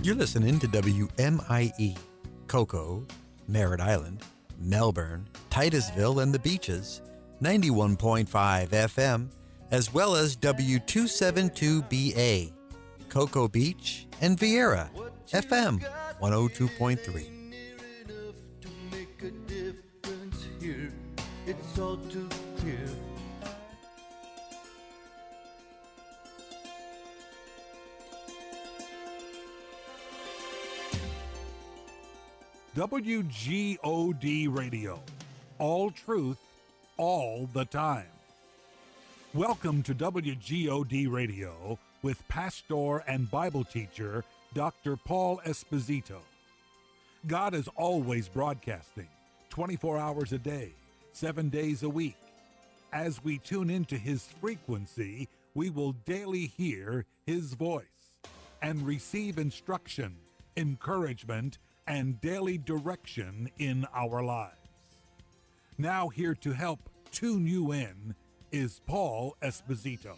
You're listening to WMIE, Cocoa, Merritt Island, Melbourne, Titusville, and the Beaches, 91.5 FM, as well as W272BA, Cocoa Beach, and Vieira, FM 102.3. It's all too clear. WGOD Radio. All truth, all the time. Welcome to WGOD Radio with pastor and Bible teacher Dr. Paul Esposito. God is always broadcasting 24 hours a day, 7 days a week. As we tune into his frequency, we will daily hear his voice and receive instruction, encouragement, and daily direction in our lives. Now here to help tune you in is Paul Esposito.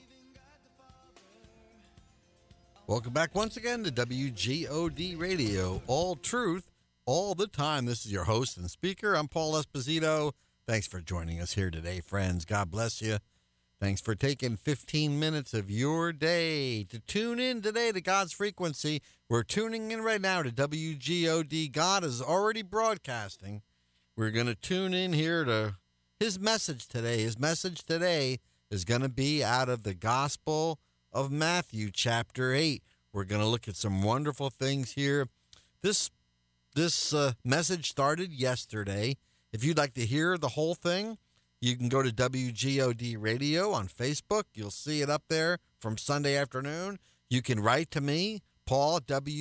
Welcome back once again to WGOD Radio, all truth, all the time. This is your host and speaker. I'm Paul Esposito. Thanks for joining us here today, friends. God bless you. Thanks for taking 15 minutes of your day to tune in today to God's frequency. We're tuning in right now to WGOD. God is already broadcasting. We're going to tune in here to his message today. His message today is going to be out of the Gospel of Matthew, chapter 8. We're going to look at some wonderful things here. This message started yesterday. If you'd like to hear the whole thing, you can go to WGOD Radio on Facebook. You'll see it up there from Sunday afternoon. You can write to me, Paul,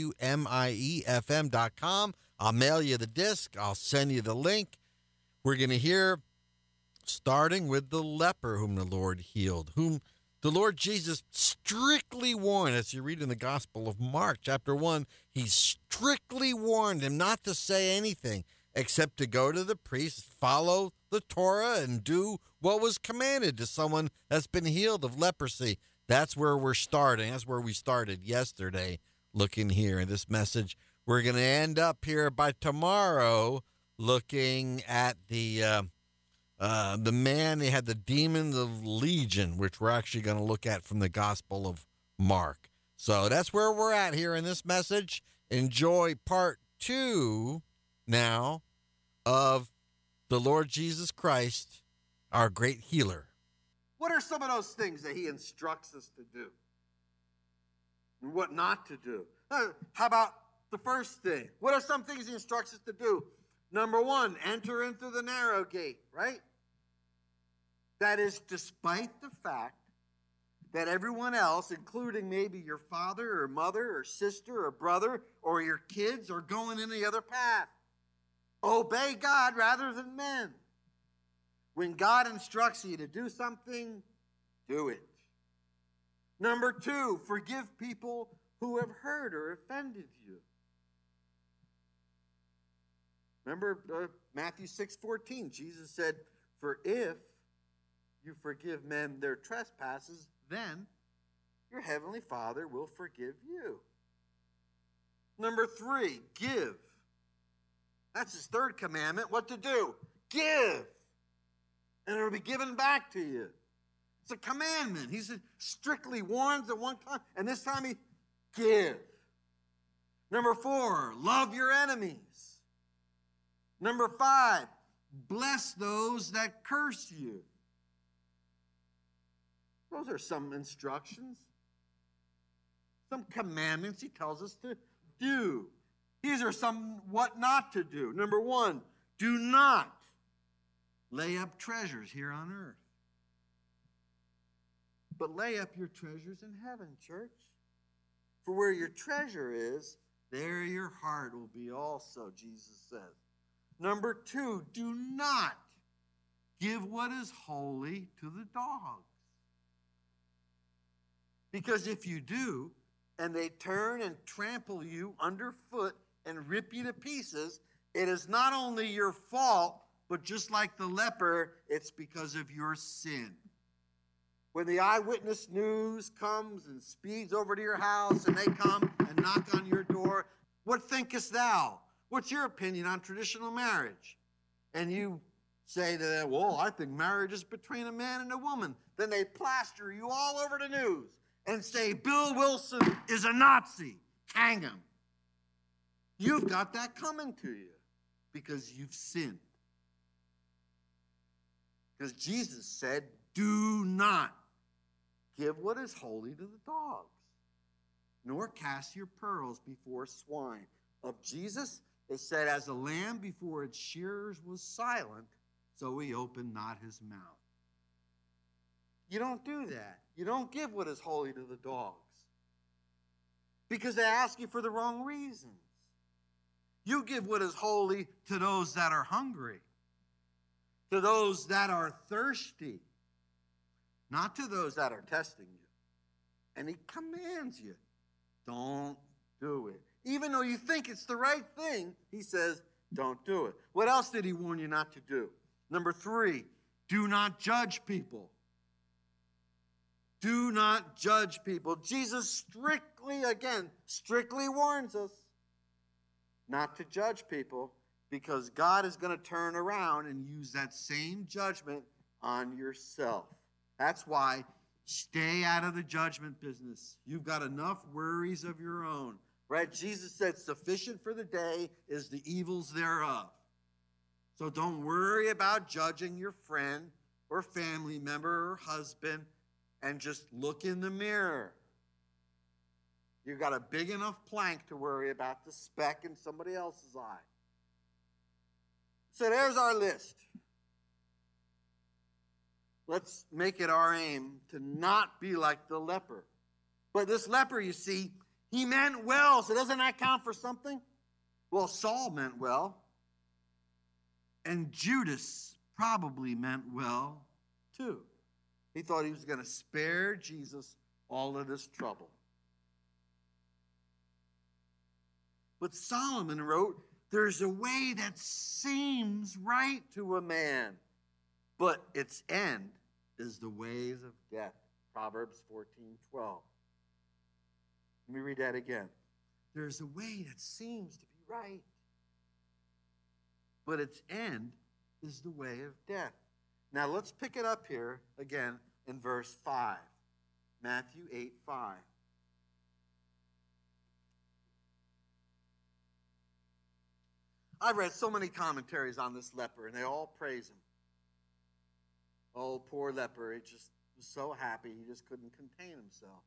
WMIEFM.com. I'll mail you the disc. I'll send you the link. We're going to hear, starting with the leper whom the Lord healed, whom the Lord Jesus strictly warned, as you read in the Gospel of Mark, chapter 1, he strictly warned him not to say anything except to go to the priest, follow the Torah, and do what was commanded to someone that's been healed of leprosy. That's where we're starting. That's where we started yesterday, looking here in this message. We're going to end up here by tomorrow looking at the man, they had the demons of Legion, which we're actually going to look at from the Gospel of Mark. So that's where we're at here in this message. Enjoy part 2 now of the Lord Jesus Christ, our great healer. What are some of those things that he instructs us to do? And what not to do? How about the first thing? What are some things he instructs us to do? Number 1, enter into the narrow gate, right? That is despite the fact that everyone else, including maybe your father or mother or sister or brother or your kids, are going in the other path. Obey God rather than men. When God instructs you to do something, do it. Number 2, forgive people who have hurt or offended you. Remember Matthew 6:14, Jesus said, "For if you forgive men their trespasses, then your heavenly Father will forgive you." Number 3, give. That's his third commandment. What to do? Give. And it'll be given back to you. It's a commandment. He strictly warns at one time, and this time he give. Number 4, love your enemies. Number 5, bless those that curse you. Those are some instructions, some commandments he tells us to do. These are some what not to do. Number 1, do not lay up treasures here on earth, but lay up your treasures in heaven, church. For where your treasure is, there your heart will be also, Jesus says. Number 2, do not give what is holy to the dogs. Because if you do, and they turn and trample you underfoot and rip you to pieces, it is not only your fault, but just like the leper, it's because of your sin. When the eyewitness news comes and speeds over to your house and they come and knock on your door, what thinkest thou? What's your opinion on traditional marriage? And you say to them, well, I think marriage is between a man and a woman. Then they plaster you all over the news and say, Bill Wilson is a Nazi. Hang him. You've got that coming to you because you've sinned. Because Jesus said, do not give what is holy to the dogs, nor cast your pearls before swine. Of Jesus, it said, as a lamb before its shearers was silent, so he opened not his mouth. You don't do that. You don't give what is holy to the dogs because they ask you for the wrong reasons. You give what is holy to those that are hungry, to those that are thirsty, not to those that are testing you. And he commands you, don't do it. Even though you think it's the right thing, he says, don't do it. What else did he warn you not to do? Number 3, do not judge people. Do not judge people. Jesus strictly warns us not to judge people because God is going to turn around and use that same judgment on yourself. That's why stay out of the judgment business. You've got enough worries of your own. Right? Jesus said, sufficient for the day is the evils thereof. So don't worry about judging your friend or family member or husband and just look in the mirror. You've got a big enough plank to worry about the speck in somebody else's eye. So there's our list. Let's make it our aim to not be like the leper. But this leper, you see, he meant well, so doesn't that count for something? Well, Saul meant well, and Judas probably meant well, too. He thought he was going to spare Jesus all of this trouble. But Solomon wrote, there's a way that seems right to a man, but its end is the ways of death. Proverbs 14:12. Let me read that again. There's a way that seems to be right, but its end is the way of death. Now let's pick it up here again in verse 5. Matthew 8:5. I've read so many commentaries on this leper, and they all praise him. Oh, poor leper. He just was so happy he just couldn't contain himself.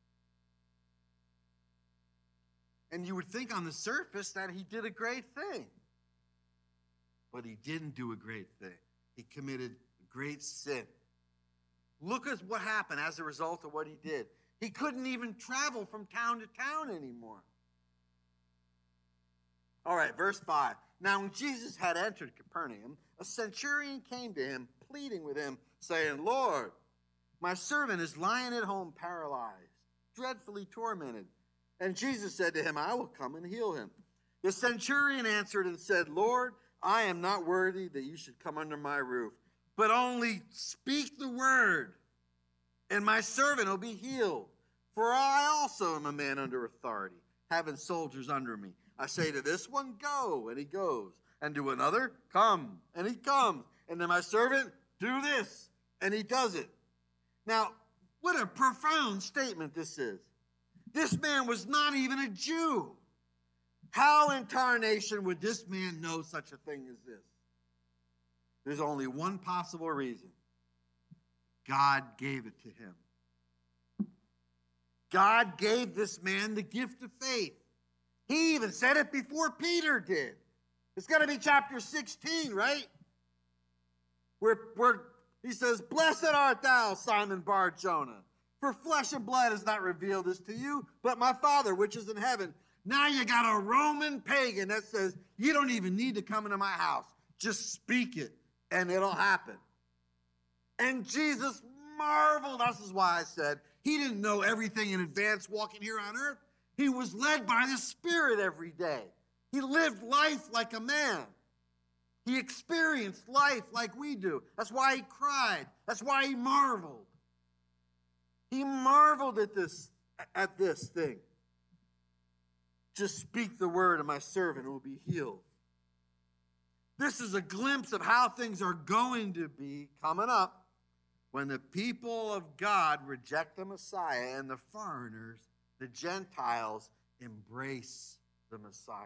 And you would think on the surface that he did a great thing. But he didn't do a great thing. He committed a great sin. Look at what happened as a result of what he did. He couldn't even travel from town to town anymore. All right, verse 5. Now when Jesus had entered Capernaum, a centurion came to him, pleading with him, saying, Lord, my servant is lying at home paralyzed, dreadfully tormented. And Jesus said to him, I will come and heal him. The centurion answered and said, Lord, I am not worthy that you should come under my roof, but only speak the word, and my servant will be healed. For I also am a man under authority, having soldiers under me. I say to this one, go, and he goes. And to another, come, and he comes. And to my servant, do this, and he does it. Now, what a profound statement this is. This man was not even a Jew. How in tarnation would this man know such a thing as this? There's only one possible reason. God gave it to him. God gave this man the gift of faith. He even said it before Peter did. It's got to be chapter 16, right? Where he says, Blessed art thou, Simon Bar-Jonah, for flesh and blood has not revealed this to you, but my Father which is in heaven. Now you got a Roman pagan that says, you don't even need to come into my house. Just speak it, and it'll happen. And Jesus marveled. This is why I said he didn't know everything in advance walking here on earth. He was led by the Spirit every day. He lived life like a man. He experienced life like we do. That's why he cried. That's why he marveled. He marveled at this thing. Just speak the word, and my servant will be healed. This is a glimpse of how things are going to be coming up when the people of God reject the Messiah and the foreigners, the Gentiles, embrace the Messiah.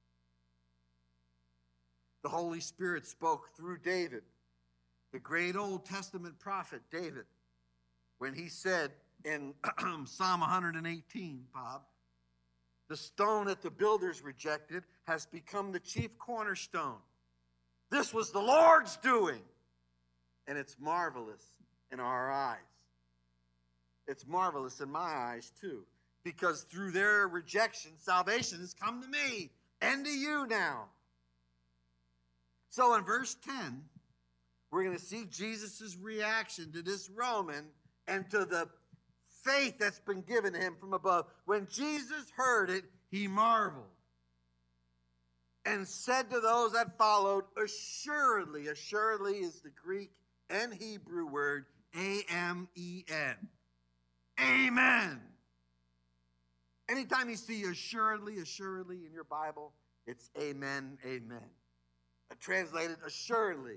The Holy Spirit spoke through David, the great Old Testament prophet David, when he said in Psalm 118, Bob, the stone that the builders rejected has become the chief cornerstone. This was the Lord's doing, and it's marvelous in our eyes. It's marvelous in my eyes, too, because through their rejection, salvation has come to me and to you now. So in verse 10, we're going to see Jesus' reaction to this Roman and to the faith that's been given to him from above. When Jesus heard it, he marveled and said to those that followed, assuredly, assuredly is the Greek and Hebrew word A-M-E-N. Amen. Anytime you see assuredly, assuredly in your Bible, it's amen, amen. Translated assuredly.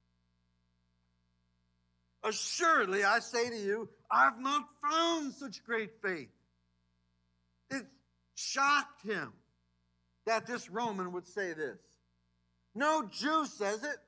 Assuredly, I say to you, I've not found such great faith. It shocked him that this Roman would say this. No Jew says it.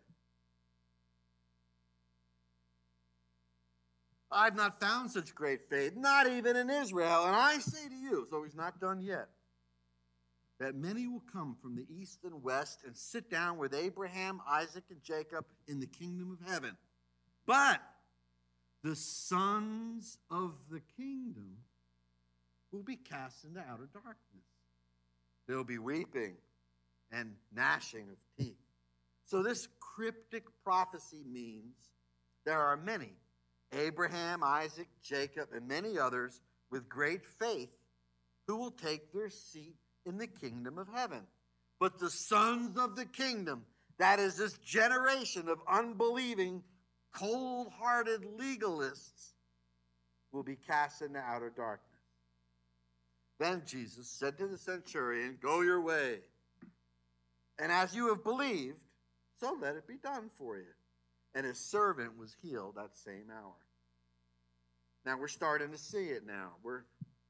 I've not found such great faith, not even in Israel. And I say to you, so he's not done yet, that many will come from the east and west and sit down with Abraham, Isaac, and Jacob in the kingdom of heaven. But the sons of the kingdom will be cast into outer darkness. There'll be weeping and gnashing of teeth. So this cryptic prophecy means there are many, Abraham, Isaac, Jacob, and many others with great faith who will take their seat in the kingdom of heaven. But the sons of the kingdom, that is this generation of unbelieving, cold-hearted legalists, will be cast into outer darkness. Then Jesus said to the centurion, go your way. And as you have believed, so let it be done for you. And his servant was healed that same hour. Now we're starting to see it now. We're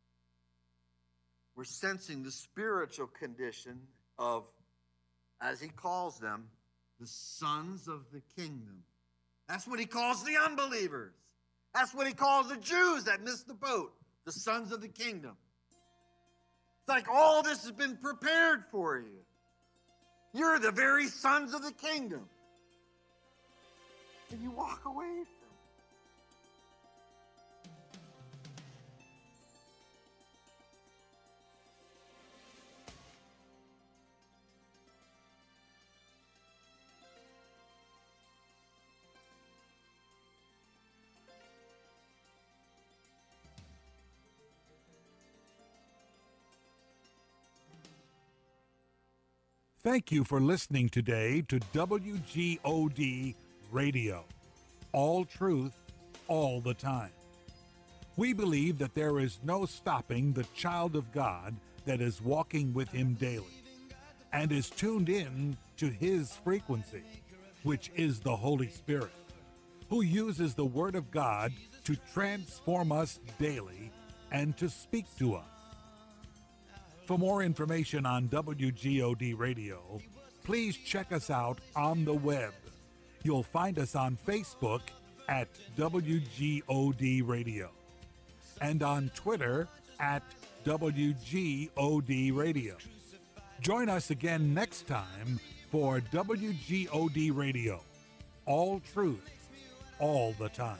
sensing the spiritual condition of, as he calls them, the sons of the kingdom. That's what he calls the unbelievers. That's what he calls the Jews that missed the boat, the sons of the kingdom. It's like all this has been prepared for you. You're the very sons of the kingdom. And you walk away from it. Thank you for listening today to WGOD Radio. All truth, all the time. We believe that there is no stopping the child of God that is walking with him daily and is tuned in to his frequency, which is the Holy Spirit, who uses the Word of God to transform us daily and to speak to us. For more information on WGOD Radio, please check us out on the web. You'll find us on Facebook at WGOD Radio and on Twitter at WGOD Radio. Join us again next time for WGOD Radio. All truth, all the time.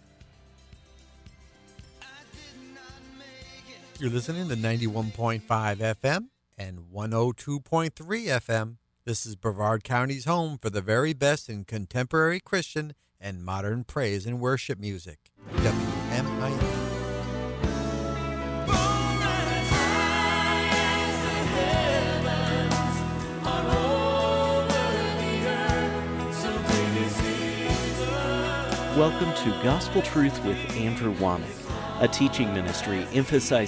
You're listening to 91.5 FM and 102.3 FM. This is Brevard County's home for the very best in contemporary Christian and modern praise and worship music. WMIN. Welcome to Gospel Truth with Andrew Womack. a teaching ministry emphasizing